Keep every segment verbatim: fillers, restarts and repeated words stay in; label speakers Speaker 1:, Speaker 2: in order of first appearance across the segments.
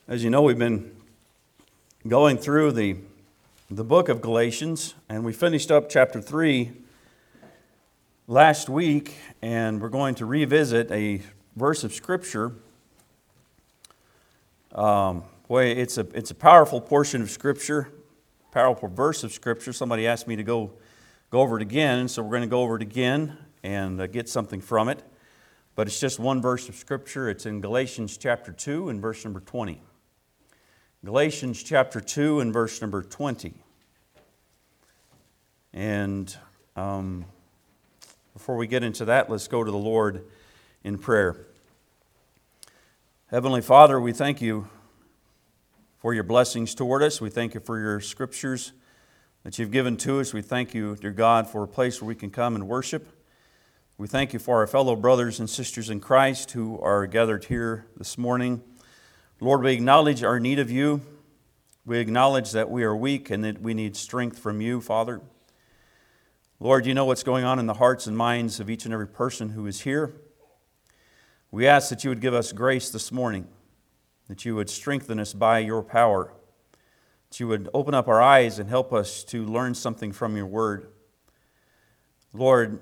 Speaker 1: As you know, we've been going through the, the book of Galatians, and we finished up chapter three last week, and we're going to revisit a verse of Scripture. Um, boy, it's a, it's a powerful portion of Scripture, powerful verse of Scripture. Somebody asked me to go, go over it again, so we're going to go over it again and uh, get something from it. But it's just one verse of Scripture. It's in Galatians chapter two and verse number twenty. Galatians chapter two and verse number twenty. And um, before we get into that, let's go to the Lord in prayer. Heavenly Father, we thank you for your blessings toward us. We thank you for your scriptures that you've given to us. We thank you, dear God, for a place where we can come and worship. We thank you for our fellow brothers and sisters in Christ who are gathered here this morning. Lord, we acknowledge our need of you. We acknowledge that we are weak and that we need strength from you, Father. Lord, you know what's going on in the hearts and minds of each and every person who is here. We ask that you would give us grace this morning, that you would strengthen us by your power, that you would open up our eyes and help us to learn something from your word. Lord,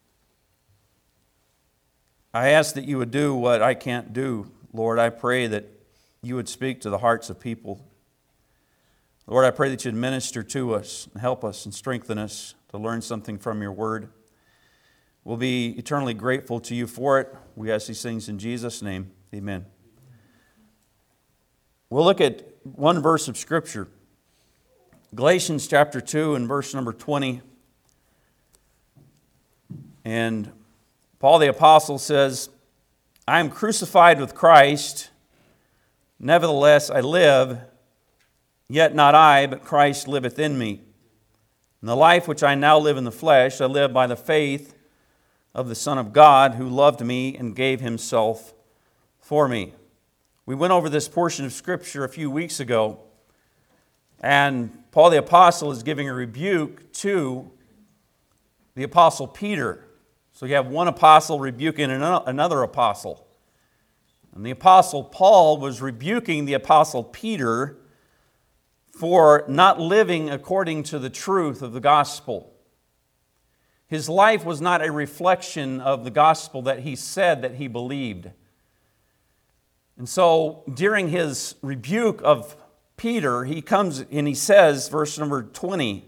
Speaker 1: I ask that you would do what I can't do. Lord, I pray that you would speak to the hearts of people. Lord, I pray that you'd minister to us and help us and strengthen us to learn something from your word. We'll be eternally grateful to you for it. We ask these things in Jesus' name. Amen. We'll look at one verse of Scripture. Galatians chapter two and verse number twenty. And Paul the Apostle says, I am crucified with Christ. Nevertheless, I live, yet not I, but Christ liveth in me. And the life which I now live in the flesh, I live by the faith of the Son of God, who loved me and gave himself for me. We went over this portion of Scripture a few weeks ago, and Paul the Apostle is giving a rebuke to the Apostle Peter. So you have one apostle rebuking another apostle. And the Apostle Paul was rebuking the Apostle Peter for not living according to the truth of the gospel. His life was not a reflection of the gospel that he said that he believed. And so during his rebuke of Peter, he comes and he says, verse number twenty,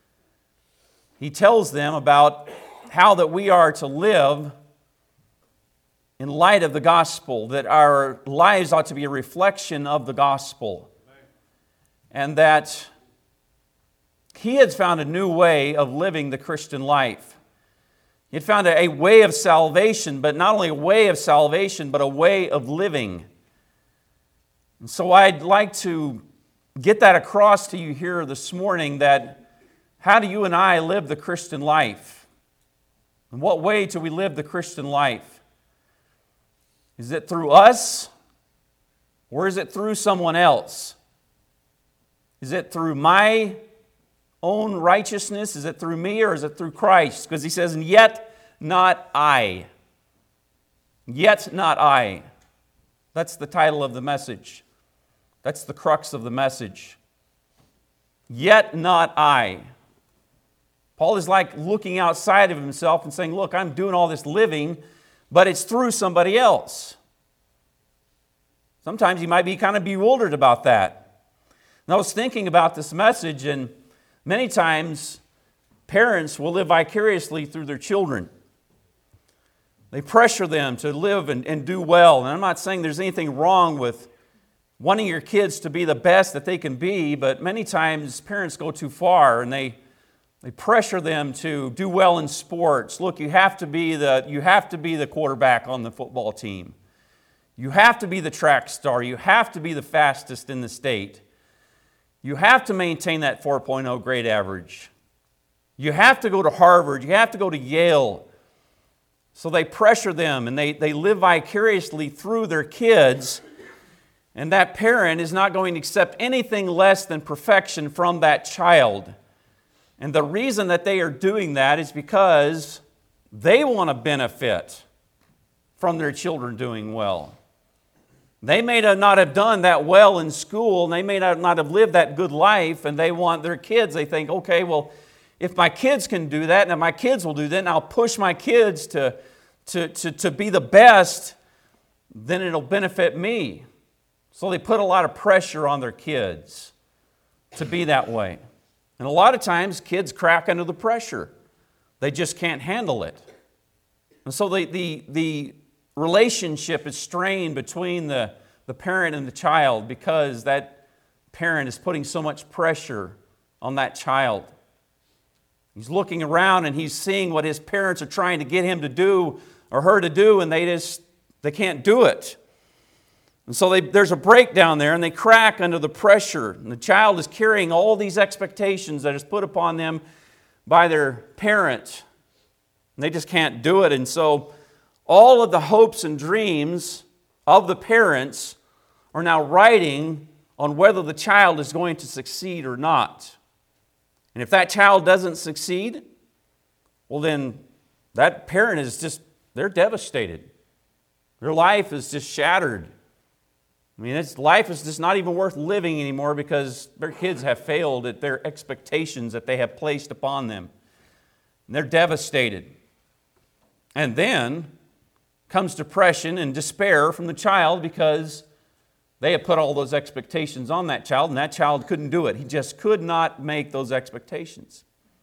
Speaker 1: he tells them about how that we are to live in light of the gospel, that our lives ought to be a reflection of the gospel. And that he had found a new way of living the Christian life. He had found a way of salvation, but not only a way of salvation, but a way of living. And so I'd like to get that across to you here this morning, that how do you and I live the Christian life? In what way do we live the Christian life? Is it through us, or is it through someone else? Is it through my own righteousness? Is it through me, or is it through Christ? Because he says, and yet not I. Yet not I. That's the title of the message. That's the crux of the message. Yet not I. Paul is like looking outside of himself and saying, look, I'm doing all this living, but it's through somebody else. Sometimes you might be kind of bewildered about that. And I was thinking about this message, and many times parents will live vicariously through their children. They pressure them to live and, and do well. And I'm not saying there's anything wrong with wanting your kids to be the best that they can be, but many times parents go too far and they They pressure them to do well in sports. Look, you have to be the you have to be the quarterback on the football team. You have to be the track star. You have to be the fastest in the state. You have to maintain that four point oh grade average. You have to go to Harvard. You have to go to Yale. So they pressure them, and they, they live vicariously through their kids. And that parent is not going to accept anything less than perfection from that child. And the reason that they are doing that is because they want to benefit from their children doing well. They may not have done that well in school, and they may not have lived that good life, and they want their kids, they think, okay, well, if my kids can do that, and if my kids will do that, and I'll push my kids to, to, to, to be the best, then it'll benefit me. So they put a lot of pressure on their kids to be that way. And a lot of times, kids crack under the pressure. They just can't handle it. And so the, the, the relationship is strained between the, the parent and the child because that parent is putting so much pressure on that child. He's looking around and he's seeing what his parents are trying to get him to do or her to do, and they just they can't do it. And so they, there's a breakdown there, and they crack under the pressure. And the child is carrying all these expectations that is put upon them by their parent. And they just can't do it. And so all of the hopes and dreams of the parents are now riding on whether the child is going to succeed or not. And if that child doesn't succeed, well then that parent is just, they're devastated. Their life is just shattered. I mean, it's, life is just not even worth living anymore because their kids have failed at their expectations that they have placed upon them. And they're devastated. And then comes depression and despair from the child because they have put all those expectations on that child, and that child couldn't do it. He just could not make those expectations.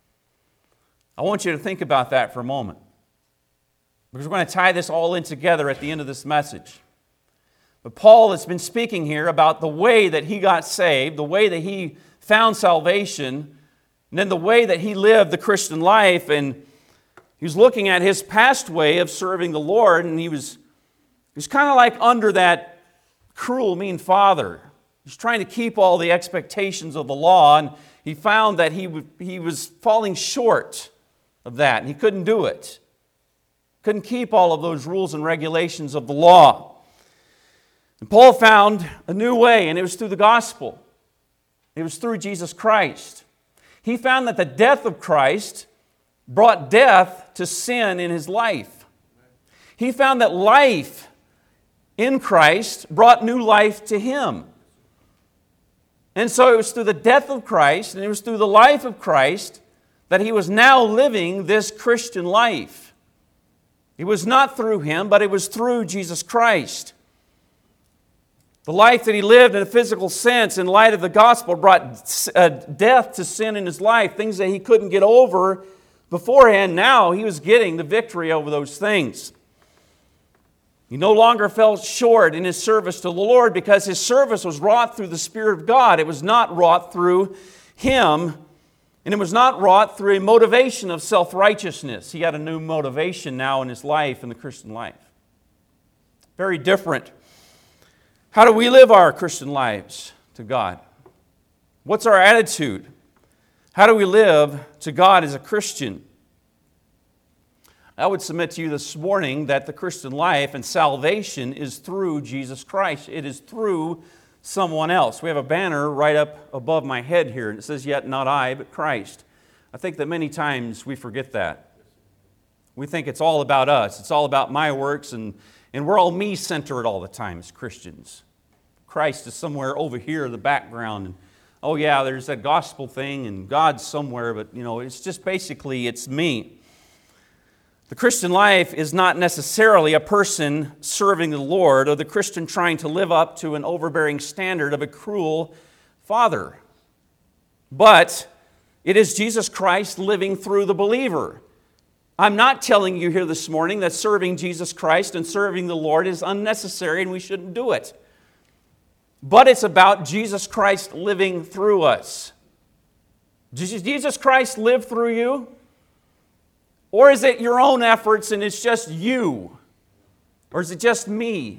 Speaker 1: I want you to think about that for a moment, because we're going to tie this all in together at the end of this message. But Paul has been speaking here about the way that he got saved, the way that he found salvation, and then the way that he lived the Christian life. And he was looking at his past way of serving the Lord, and he was, he was kind of like under that cruel, mean father. He was trying to keep all the expectations of the law, and he found that he, w- he was falling short of that, and he couldn't do it. Couldn't keep all of those rules and regulations of the law. And Paul found a new way, and it was through the gospel. It was through Jesus Christ. He found that the death of Christ brought death to sin in his life. He found that life in Christ brought new life to him. And so it was through the death of Christ, and it was through the life of Christ that he was now living this Christian life. It was not through him, but it was through Jesus Christ. The life that he lived in a physical sense in light of the gospel brought uh, death to sin in his life, things that he couldn't get over beforehand. Now he was getting the victory over those things. He no longer fell short in his service to the Lord because his service was wrought through the Spirit of God. It was not wrought through him, and it was not wrought through a motivation of self-righteousness. He had a new motivation now in his life, in the Christian life. Very different. How do we live our Christian lives to God? What's our attitude? How do we live to God as a Christian? I would submit to you this morning that the Christian life and salvation is through Jesus Christ. It is through someone else. We have a banner right up above my head here, and it says, "Yet not I, but Christ." I think that many times we forget that. We think it's all about us. It's all about my works, and And we're all me-centered all the time as Christians. Christ is somewhere over here in the background. And, oh yeah, there's that gospel thing and God's somewhere, but you know, it's just basically, it's me. The Christian life is not necessarily a person serving the Lord or the Christian trying to live up to an overbearing standard of a cruel father. But it is Jesus Christ living through the believer. I'm not telling you here this morning that serving Jesus Christ and serving the Lord is unnecessary and we shouldn't do it. But it's about Jesus Christ living through us. Does Jesus Christ live through you? Or is it your own efforts and it's just you? Or is it just me?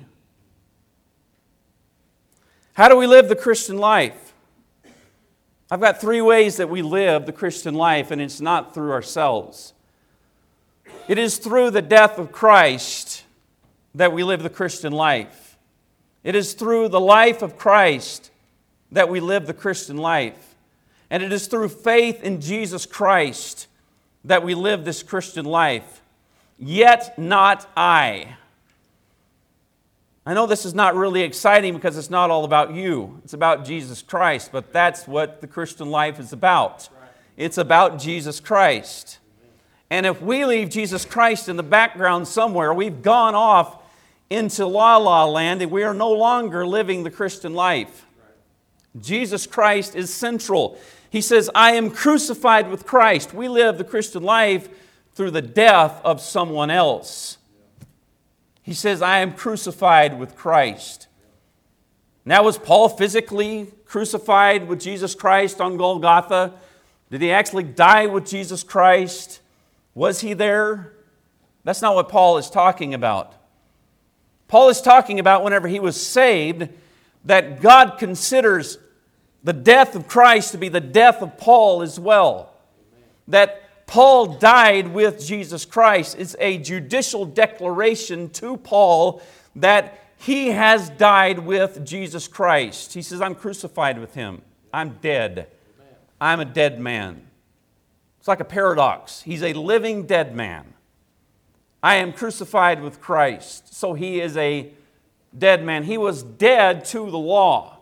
Speaker 1: How do we live the Christian life? I've got three ways that we live the Christian life, and it's not through ourselves. It is through the death of Christ that we live the Christian life. It is through the life of Christ that we live the Christian life. And it is through faith in Jesus Christ that we live this Christian life. Yet not I. I know this is not really exciting because it's not all about you. It's about Jesus Christ, but that's what the Christian life is about. It's about Jesus Christ. And if we leave Jesus Christ in the background somewhere, we've gone off into la la land and we are no longer living the Christian life. Jesus Christ is central. He says, I am crucified with Christ. We live the Christian life through the death of someone else. He says, I am crucified with Christ. Now, was Paul physically crucified with Jesus Christ on Golgotha? Did he actually die with Jesus Christ? Was he there? That's not what Paul is talking about. Paul is talking about whenever he was saved, that God considers the death of Christ to be the death of Paul as well. That Paul died with Jesus Christ is a judicial declaration to Paul that he has died with Jesus Christ. He says, I'm crucified with Him. I'm dead. I'm a dead man. It's like a paradox. He's a living dead man. I am crucified with Christ. So he is a dead man. He was dead to the law.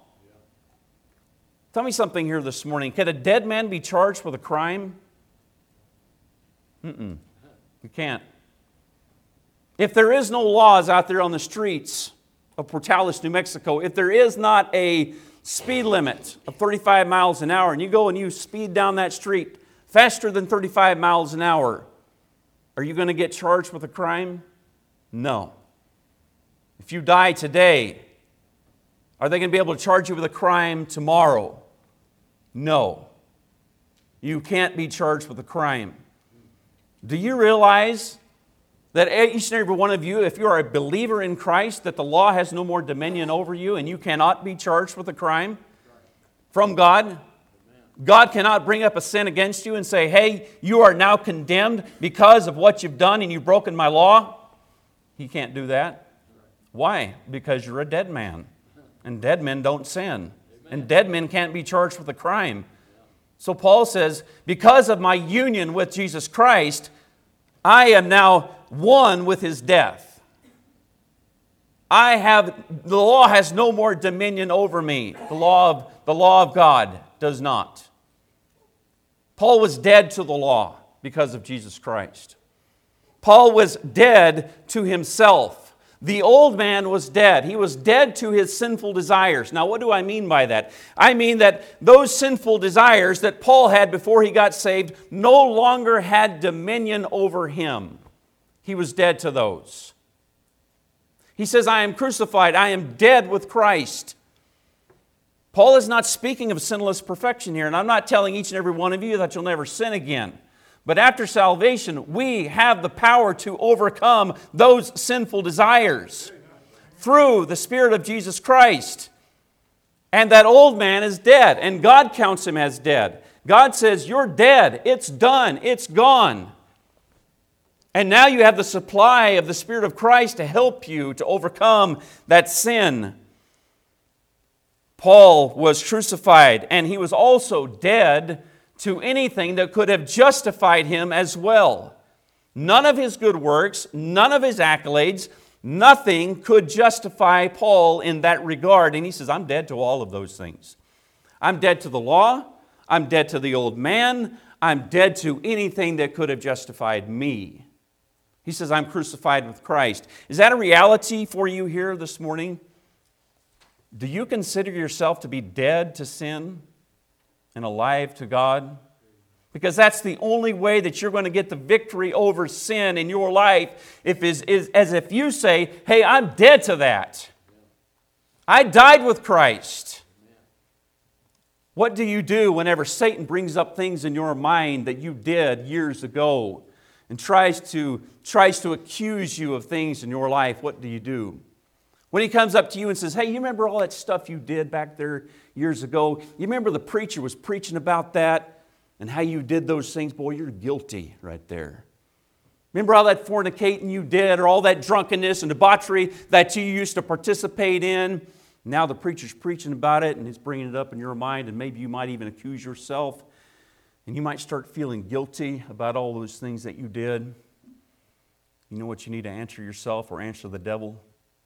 Speaker 1: Tell me something here this morning. Can a dead man be charged with a crime? Mm-mm. You can't. If there is no laws out there on the streets of Portales, New Mexico, if there is not a speed limit of thirty-five miles an hour and you go and you speed down that street faster than thirty-five miles an hour, are you going to get charged with a crime? No. If you die today, are they going to be able to charge you with a crime tomorrow? No. You can't be charged with a crime. Do you realize that each and every one of you, if you are a believer in Christ, that the law has no more dominion over you and you cannot be charged with a crime from God? God cannot bring up a sin against you and say, hey, you are now condemned because of what you've done and you've broken my law. He can't do that. Why? Because you're a dead man. And dead men don't sin. And dead men can't be charged with a crime. So Paul says, because of my union with Jesus Christ, I am now one with His death. I have, the law has no more dominion over me. The law of, the law of God does not. Paul was dead to the law because of Jesus Christ. Paul was dead to himself. The old man was dead. He was dead to his sinful desires. Now, what do I mean by that? I mean that those sinful desires that Paul had before he got saved no longer had dominion over him. He was dead to those. He says, I am crucified. I am dead with Christ. Paul is not speaking of sinless perfection here, and I'm not telling each and every one of you that you'll never sin again. But after salvation, we have the power to overcome those sinful desires through the Spirit of Jesus Christ. And that old man is dead, and God counts him as dead. God says, you're dead. It's done. It's gone. And now you have the supply of the Spirit of Christ to help you to overcome that sin. Paul was crucified, and he was also dead to anything that could have justified him as well. None of his good works, none of his accolades, nothing could justify Paul in that regard. And he says, I'm dead to all of those things. I'm dead to the law. I'm dead to the old man. I'm dead to anything that could have justified me. He says, I'm crucified with Christ. Is that a reality for you here this morning? Do you consider yourself to be dead to sin and alive to God? Because that's the only way that you're going to get the victory over sin in your life, if is, is as if you say, hey, I'm dead to that. I died with Christ. What do you do whenever Satan brings up things in your mind that you did years ago and tries to, tries to accuse you of things in your life? What do you do? When he comes up to you and says, hey, you remember all that stuff you did back there years ago? You remember the preacher was preaching about that and how you did those things? Boy, you're guilty right there. Remember all that fornicating you did or all that drunkenness and debauchery that you used to participate in? Now the preacher's preaching about it and he's bringing it up in your mind, and maybe you might even accuse yourself and you might start feeling guilty about all those things that you did. You know what you need to answer yourself or answer the devil?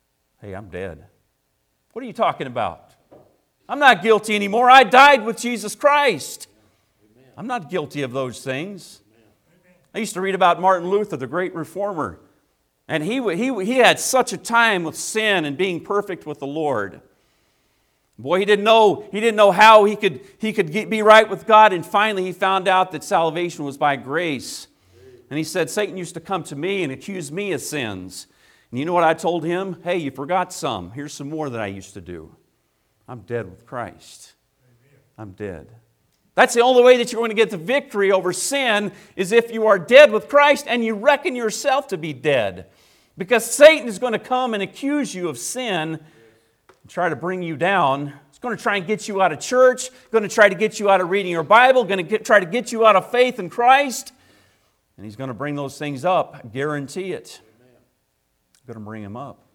Speaker 1: Hey, I'm dead. What are you talking about? I'm not guilty anymore. I died with Jesus Christ. I'm not guilty of those things. I used to read about Martin Luther, the great reformer. And he, he, he had such a time with sin and being perfect with the Lord. Boy, he didn't know, he didn't know how he could, he could get, be right with God. And finally he found out that salvation was by grace. And he said, Satan used to come to me and accuse me of sins. And you know what I told him? Hey, you forgot some. Here's some more that I used to do. I'm dead with Christ. I'm dead. That's the only way that you're going to get the victory over sin, is if you are dead with Christ and you reckon yourself to be dead. Because Satan is going to come and accuse you of sin and try to bring you down. He's going to try and get you out of church, going to try to get you out of reading your Bible, going to get, try to get you out of faith in Christ. And he's going to bring those things up. I guarantee it. He's going to bring them up.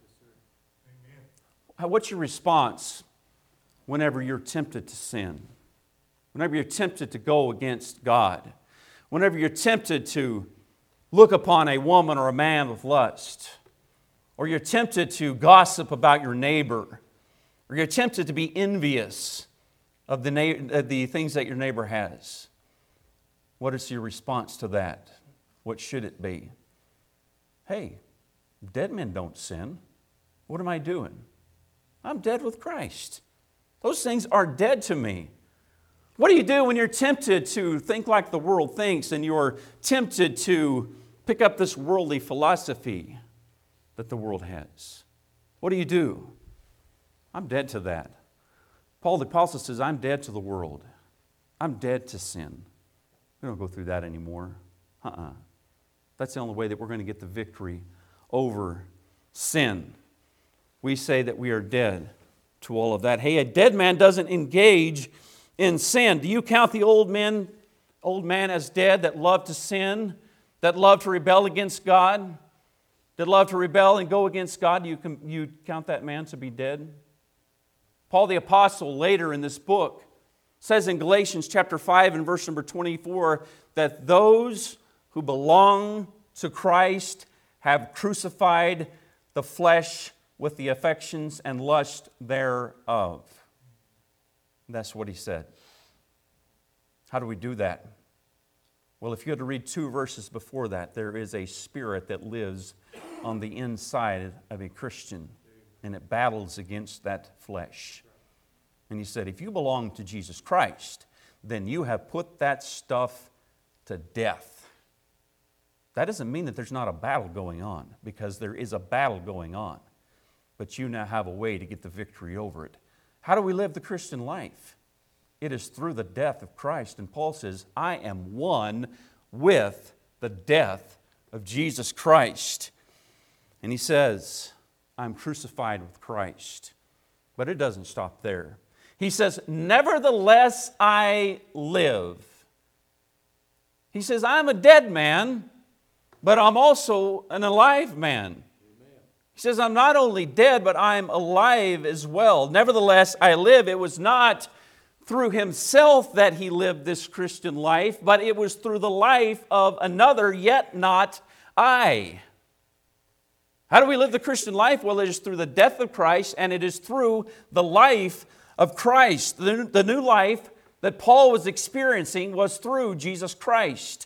Speaker 1: What's your response whenever you're tempted to sin? Whenever you're tempted to go against God? Whenever you're tempted to look upon a woman or a man with lust? Or you're tempted to gossip about your neighbor? Or you're tempted to be envious of the, na- of the things that your neighbor has? What is your response to that? What should it be? Hey, dead men don't sin. What am I doing? I'm dead with Christ. Those things are dead to me. What do you do when you're tempted to think like the world thinks and you're tempted to pick up this worldly philosophy that the world has? What do you do? I'm dead to that. Paul the Apostle says, I'm dead to the world. I'm dead to sin. We don't go through that anymore. Uh-uh. That's the only way that we're going to get the victory over sin. We say that we are dead to all of that. Hey, a dead man doesn't engage in sin. Do you count the old men, old man as dead that love to sin, that love to rebel against God, that love to rebel and go against God? You can, you count that man to be dead? Paul the Apostle later in this book says in Galatians chapter five and verse number twenty-four that those who belong to Christ have crucified the flesh with the affections and lust thereof. That's what he said. How do we do that? Well, if you had to read two verses before that, there is a spirit that lives on the inside of a Christian, and it battles against that flesh. And he said, if you belong to Jesus Christ, then you have put that stuff to death. That doesn't mean that there's not a battle going on, because there is a battle going on. But you now have a way to get the victory over it. How do we live the Christian life? It is through the death of Christ. And Paul says, I am one with the death of Jesus Christ. And he says, I'm crucified with Christ. But it doesn't stop there. He says, nevertheless I live. He says, I'm a dead man, but I'm also an alive man. He says, I'm not only dead, but I'm alive as well. Nevertheless, I live. It was not through himself that he lived this Christian life, but it was through the life of another, yet not I. How do we live the Christian life? Well, it is through the death of Christ, and it is through the life of Christ. The, the new life that Paul was experiencing was through Jesus Christ.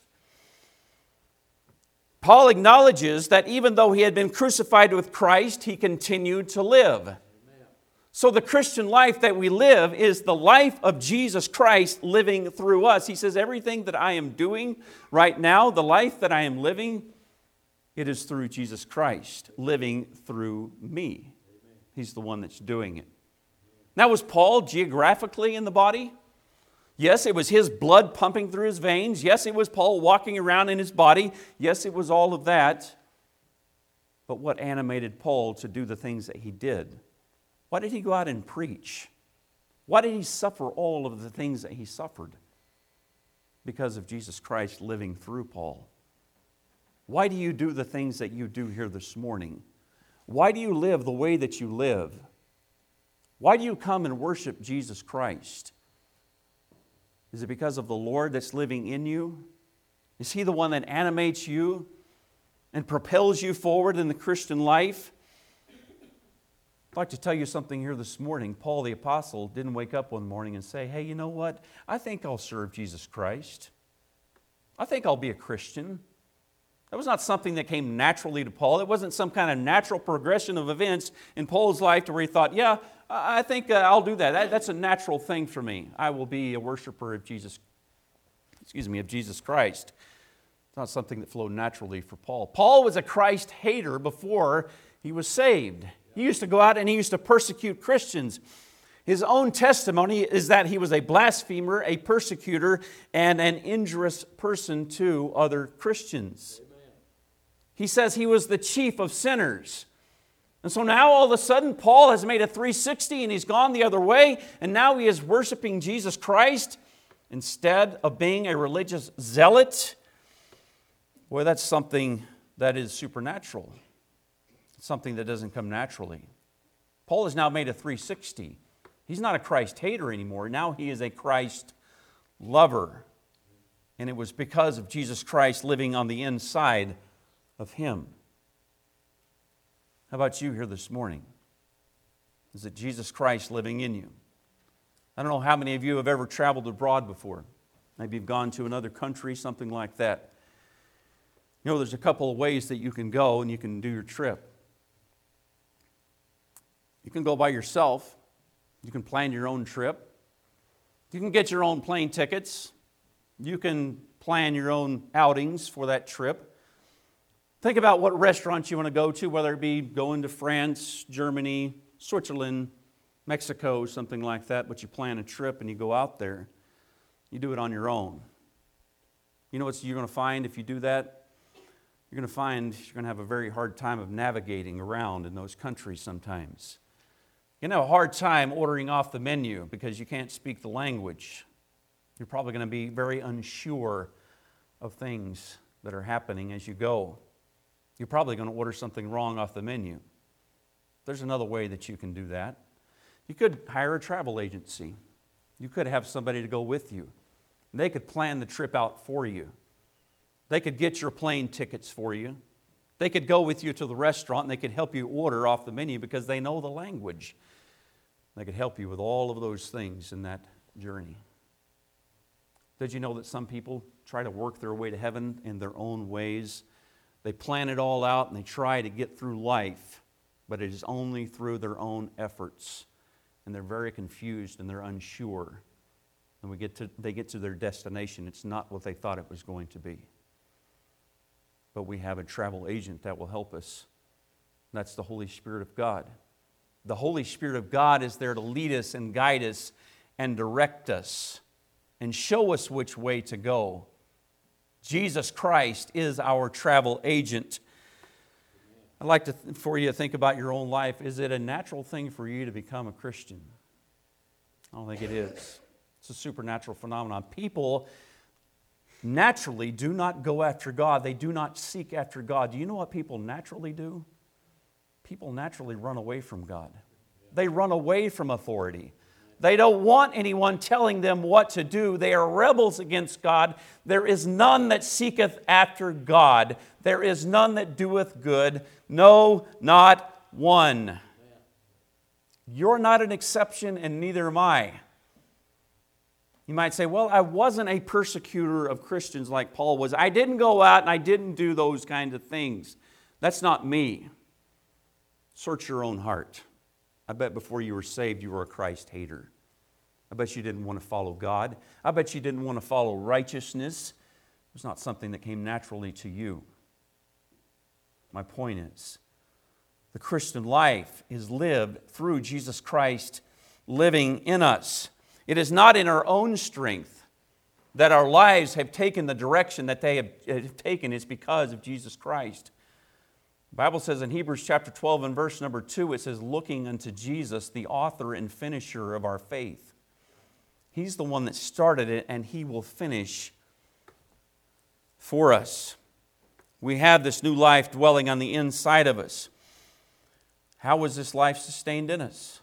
Speaker 1: Paul acknowledges that even though he had been crucified with Christ, he continued to live. Amen. So the Christian life that we live is the life of Jesus Christ living through us. He says, everything that I am doing right now, the life that I am living, it is through Jesus Christ living through me. Amen. He's the one that's doing it. Now, was Paul geographically in the body? Yes, it was his blood pumping through his veins. Yes, it was Paul walking around in his body. Yes, it was all of that. But what animated Paul to do the things that he did? Why did he go out and preach? Why did he suffer all of the things that he suffered? Because of Jesus Christ living through Paul. Why do you do the things that you do here this morning? Why do you live the way that you live? Why do you come and worship Jesus Christ? Is it because of the Lord that's living in you? Is He the one that animates you and propels you forward in the Christian life? I'd like to tell you something here this morning. Paul the Apostle didn't wake up one morning and say, hey, you know what? I think I'll serve Jesus Christ. I think I'll be a Christian. That was not something that came naturally to Paul. It wasn't some kind of natural progression of events in Paul's life to where he thought, yeah, I think uh, I'll do that. that. That's a natural thing for me. I will be a worshiper of Jesus, excuse me, of Jesus Christ. It's not something that flowed naturally for Paul. Paul was a Christ hater before he was saved. He used to go out and he used to persecute Christians. His own testimony is that he was a blasphemer, a persecutor, and an injurious person to other Christians. Amen. He says he was the chief of sinners. And so now all of a sudden Paul has made a three sixty and he's gone the other way, and now he is worshiping Jesus Christ instead of being a religious zealot. Boy, that's something that is supernatural. Something that doesn't come naturally. Paul has now made a three sixty. He's not a Christ hater anymore. Now he is a Christ lover. And it was because of Jesus Christ living on the inside of him. How about you here this morning? Is it Jesus Christ living in you? I don't know how many of you have ever traveled abroad before. Maybe you've gone to another country, something like that. You know, there's a couple of ways that you can go and you can do your trip. You can go by yourself. You can plan your own trip. You can get your own plane tickets. You can plan your own outings for that trip. Think about what restaurants you want to go to, whether it be going to France, Germany, Switzerland, Mexico, something like that, but you plan a trip and you go out there. You do it on your own. You know what you're going to find if you do that? You're going to find you're going to have a very hard time of navigating around in those countries sometimes. You're going to have a hard time ordering off the menu because you can't speak the language. You're probably going to be very unsure of things that are happening as you go. You're probably going to order something wrong off the menu. There's another way that you can do that. You could hire a travel agency. You could have somebody to go with you. They could plan the trip out for you. They could get your plane tickets for you. They could go with you to the restaurant and they could help you order off the menu because they know the language. They could help you with all of those things in that journey. Did you know that some people try to work their way to heaven in their own ways? They plan it all out and they try to get through life, but it is only through their own efforts. And they're very confused and they're unsure. And we get to, they get to their destination. It's not what they thought it was going to be. But we have a travel agent that will help us. That's the Holy Spirit of God. The Holy Spirit of God is there to lead us and guide us and direct us and show us which way to go. Jesus Christ is our travel agent. I'd like to, for you to think about your own life. Is it a natural thing for you to become a Christian? I don't think it is. It's a supernatural phenomenon. People naturally do not go after God. They do not seek after God. Do you know what people naturally do? People naturally run away from God. They run away from authority. They don't want anyone telling them what to do. They are rebels against God. There is none that seeketh after God. There is none that doeth good. No, not one. You're not an exception, and neither am I. You might say, well, I wasn't a persecutor of Christians like Paul was. I didn't go out and I didn't do those kinds of things. That's not me. Search your own heart. I bet before you were saved, you were a Christ hater. I bet you didn't want to follow God. I bet you didn't want to follow righteousness. It was not something that came naturally to you. My point is, the Christian life is lived through Jesus Christ living in us. It is not in our own strength that our lives have taken the direction that they have taken. It's because of Jesus Christ. The Bible says in Hebrews chapter twelve and verse number two, it says, looking unto Jesus, the author and finisher of our faith. He's the one that started it, and He will finish for us. We have this new life dwelling on the inside of us. How was this life sustained in us?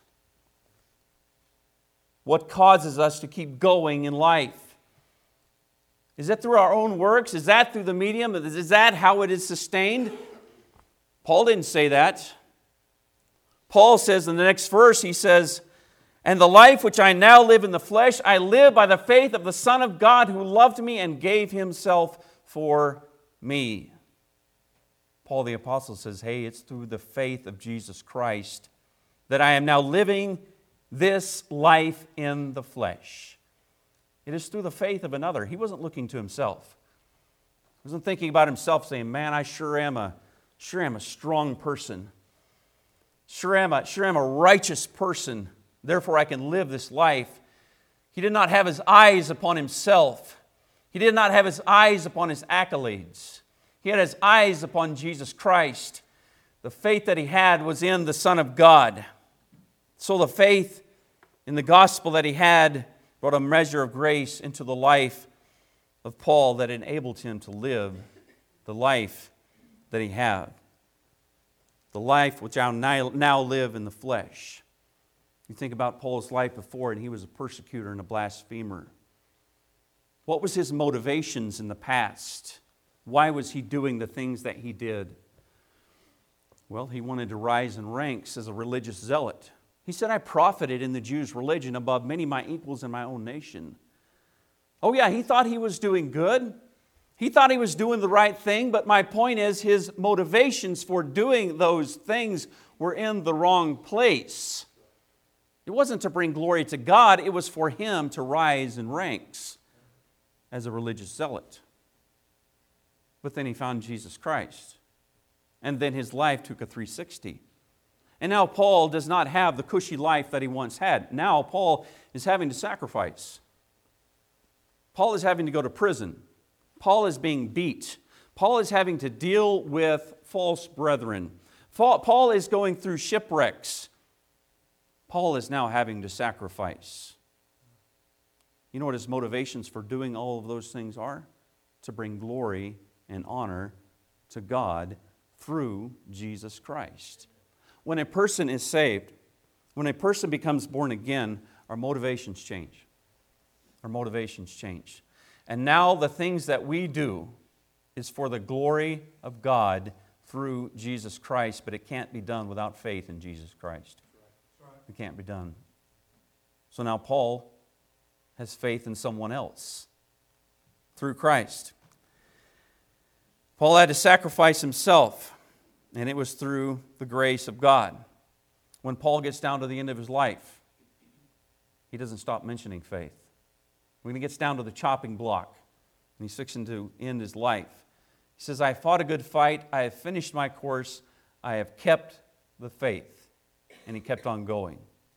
Speaker 1: What causes us to keep going in life? Is it through our own works? Is that through the medium? Is that how it is sustained? Paul didn't say that. Paul says in the next verse, he says, "And the life which I now live in the flesh, I live by the faith of the Son of God who loved me and gave himself for me." Paul the Apostle says, hey, it's through the faith of Jesus Christ that I am now living this life in the flesh. It is through the faith of another. He wasn't looking to himself. He wasn't thinking about himself saying, man, I sure am a, sure am a strong person. Sure am a, sure am a righteous person. Therefore I can live this life. He did not have his eyes upon himself. He did not have his eyes upon his accolades. He had his eyes upon Jesus Christ. The faith that he had was in the Son of God. So the faith in the gospel that he had brought a measure of grace into the life of Paul that enabled him to live the life that he had. The life which I now live in the flesh. You think about Paul's life before, and he was a persecutor and a blasphemer. What was his motivations in the past? Why was he doing the things that he did? Well, he wanted to rise in ranks as a religious zealot. He said, I profited in the Jews' religion above many of my equals in my own nation. Oh yeah, he thought he was doing good. He thought he was doing the right thing, but my point is his motivations for doing those things were in the wrong place. It wasn't to bring glory to God, it was for him to rise in ranks as a religious zealot. But then he found Jesus Christ. And then his life took a three sixty. And now Paul does not have the cushy life that he once had. Now Paul is having to sacrifice. Paul is having to go to prison. Paul is being beat. Paul is having to deal with false brethren. Paul is going through shipwrecks. Paul is now having to sacrifice. You know what his motivations for doing all of those things are? To bring glory and honor to God through Jesus Christ. When a person is saved, when a person becomes born again, our motivations change. Our motivations change. And now the things that we do is for the glory of God through Jesus Christ, but it can't be done without faith in Jesus Christ. It can't be done. So now Paul has faith in someone else through Christ. Paul had to sacrifice himself, and it was through the grace of God. When Paul gets down to the end of his life, he doesn't stop mentioning faith. When he gets down to the chopping block, and he's fixing to end his life, he says, I fought a good fight, I have finished my course, I have kept the faith. And he kept on going.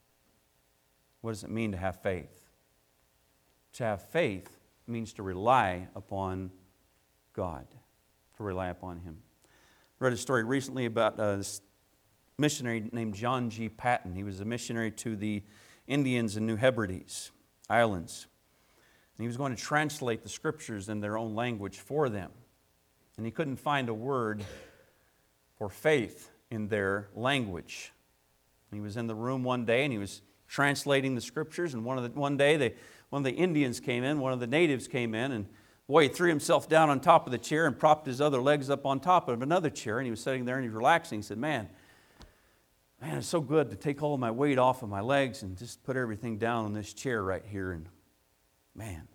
Speaker 1: What does it mean to have faith? To have faith means to rely upon God, to rely upon Him. I read a story recently about a missionary named John G. Paton. He was a missionary to the Indians in New Hebrides Islands. And he was going to translate the Scriptures in their own language for them. And he couldn't find a word for faith in their language. He was in the room one day and he was translating the Scriptures, and one of the, one day they, one of the Indians came in, one of the natives came in, and boy, he threw himself down on top of the chair and propped his other legs up on top of another chair, and he was sitting there and he was relaxing. He said, man, man, it's so good to take all of my weight off of my legs and just put everything down on this chair right here, and man.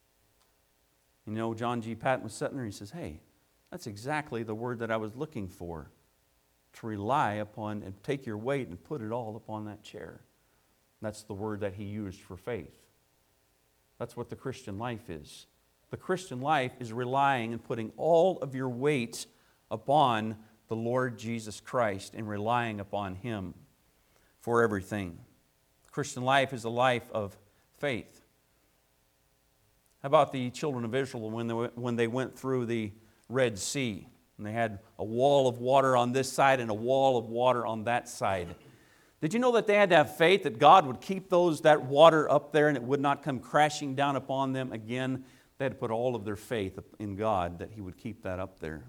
Speaker 1: You know, John G. Paton was sitting there and he says, hey, that's exactly the word that I was looking for. To rely upon and take your weight and put it all upon that chair. That's the word that he used for faith. That's what the Christian life is. The Christian life is relying and putting all of your weight upon the Lord Jesus Christ and relying upon Him for everything. The Christian life is a life of faith. How about the children of Israel when they, when they went through the Red Sea? And they had a wall of water on this side and a wall of water on that side. Did you know that they had to have faith that God would keep those that water up there and it would not come crashing down upon them again? They had to put all of their faith in God that He would keep that up there.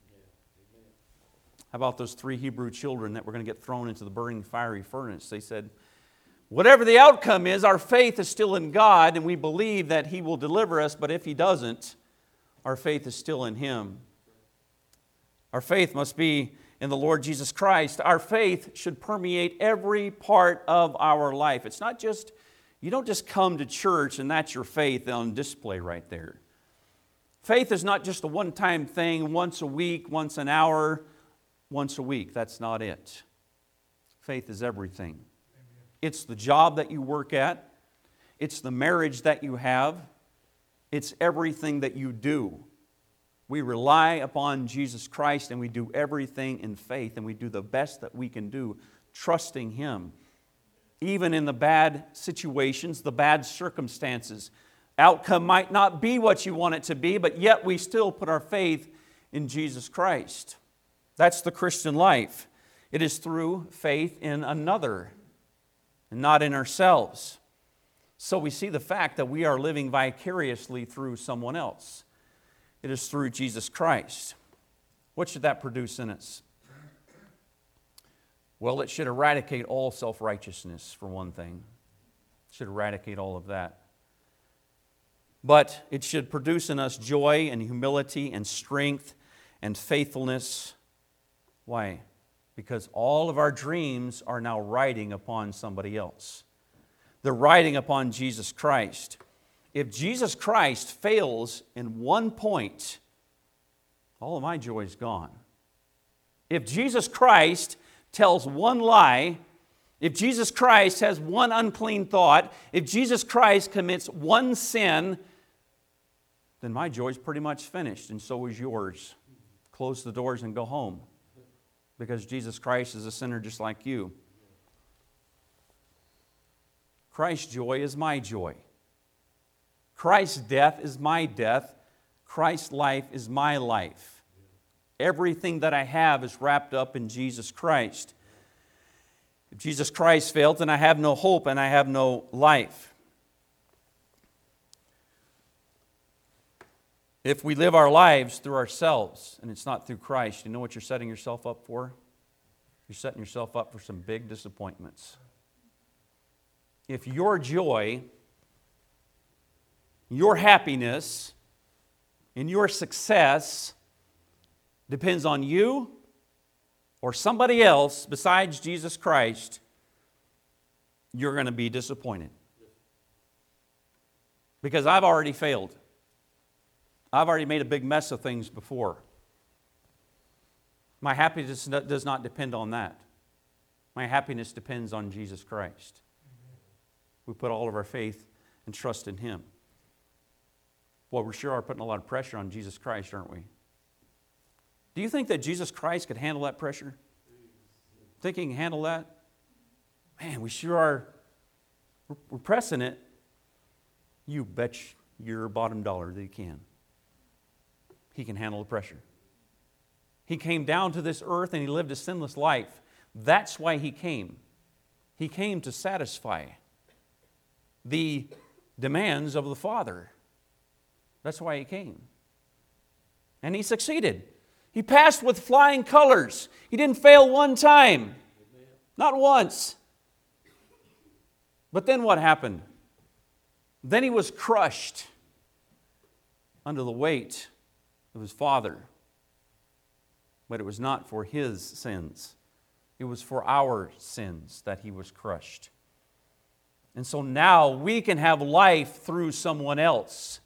Speaker 1: How about those three Hebrew children that were going to get thrown into the burning fiery furnace? They said, whatever the outcome is, our faith is still in God and we believe that He will deliver us, but if He doesn't, our faith is still in Him. Our faith must be in the Lord Jesus Christ, our faith should permeate every part of our life. It's not just, you don't just come to church and that's your faith on display right there. Faith is not just a one-time thing, once a week, once an hour, once a week. That's not it. Faith is everything. Amen. It's the job that you work at. It's the marriage that you have. It's everything that you do. We rely upon Jesus Christ and we do everything in faith and we do the best that we can do, trusting Him. Even in the bad situations, the bad circumstances. Outcome might not be what you want it to be, but yet we still put our faith in Jesus Christ. That's the Christian life. It is through faith in another and not in ourselves. So we see the fact that we are living vicariously through someone else. It is through Jesus Christ. What should that produce in us? Well, it should eradicate all self-righteousness, for one thing. It should eradicate all of that. But it should produce in us joy and humility and strength and faithfulness. Why? Because all of our dreams are now riding upon somebody else. They're riding upon Jesus Christ. If Jesus Christ fails in one point, all of my joy is gone. If Jesus Christ tells one lie, if Jesus Christ has one unclean thought, if Jesus Christ commits one sin, then my joy is pretty much finished, and so is yours. Close the doors and go home, because Jesus Christ is a sinner just like you. Christ's joy is my joy. Christ's death is my death. Christ's life is my life. Everything that I have is wrapped up in Jesus Christ. If Jesus Christ failed, then I have no hope and I have no life. If we live our lives through ourselves and it's not through Christ, you know what you're setting yourself up for? You're setting yourself up for some big disappointments. If your joy, your happiness, and your success depends on you or somebody else besides Jesus Christ, you're going to be disappointed. Because I've already failed. I've already made a big mess of things before. My happiness does not depend on that. My happiness depends on Jesus Christ. We put all of our faith and trust in Him. Well, we sure are putting a lot of pressure on Jesus Christ, aren't we? Do you think that Jesus Christ could handle that pressure? Think He can handle that? Man, we sure are. We're pressing it. You bet your bottom dollar that He can. He can handle the pressure. He came down to this earth and He lived a sinless life. That's why He came. He came to satisfy the demands of the Father. That's why He came. And He succeeded. He passed with flying colors. He didn't fail one time. Not once. But then what happened? Then He was crushed under the weight of His Father. But it was not for His sins. It was for our sins that He was crushed. And so now we can have life through someone else.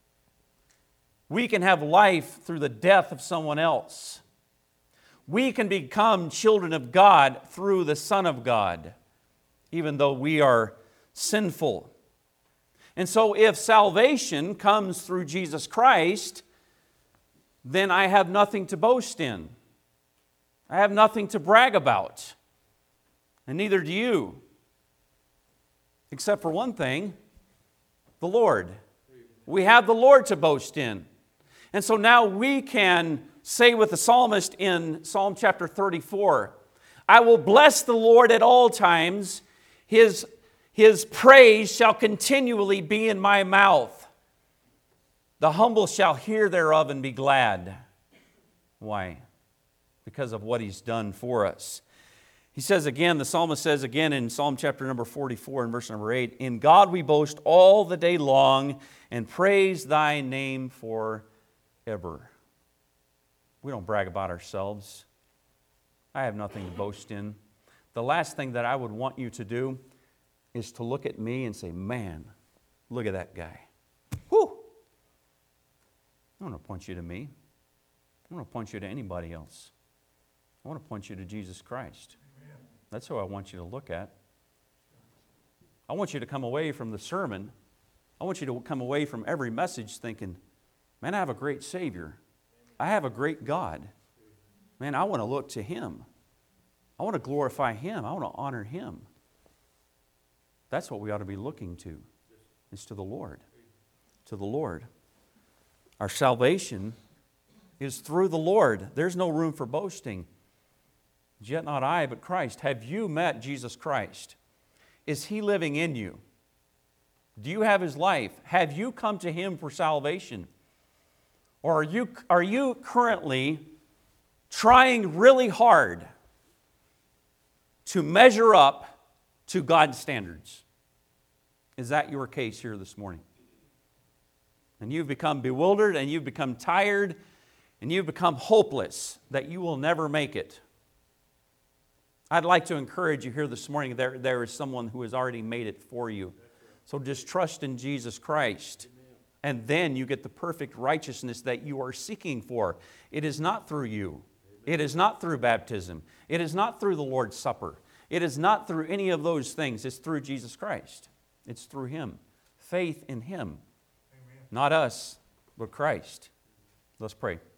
Speaker 1: We can have life through the death of someone else. We can become children of God through the Son of God, even though we are sinful. And so if salvation comes through Jesus Christ, then I have nothing to boast in. I have nothing to brag about. And neither do you. Except for one thing, the Lord. We have the Lord to boast in. And so now we can say with the psalmist in Psalm chapter thirty-four, I will bless the Lord at all times. His, his praise shall continually be in my mouth. The humble shall hear thereof and be glad. Why? Because of what He's done for us. He says again, the psalmist says again in Psalm chapter number forty-four and verse number eight, in God we boast all the day long and praise Thy name forever. We don't brag about ourselves. I have nothing to boast in. The last thing that I would want you to do is to look at me and say, man, look at that guy. Whew! I don't want to point you to me. I don't want to point you to anybody else. I want to point you to Jesus Christ. Amen. That's who I want you to look at. I want you to come away from the sermon. I want you to come away from every message thinking, man, I have a great Savior. I have a great God. Man, I want to look to Him. I want to glorify Him. I want to honor Him. That's what we ought to be looking to, is to the Lord. To the Lord. Our salvation is through the Lord. There's no room for boasting. Yet not I, but Christ. Have you met Jesus Christ? Is He living in you? Do you have His life? Have you come to Him for salvation? Or are you, are you currently trying really hard to measure up to God's standards? Is that your case here this morning? And you've become bewildered and you've become tired and you've become hopeless that you will never make it. I'd like to encourage you here this morning, there, there is someone who has already made it for you. So just trust in Jesus Christ. And then you get the perfect righteousness that you are seeking for. It is not through you. It is not through baptism. It is not through the Lord's Supper. It is not through any of those things. It's through Jesus Christ. It's through Him. Faith in Him. Amen. Not us, but Christ. Let's pray.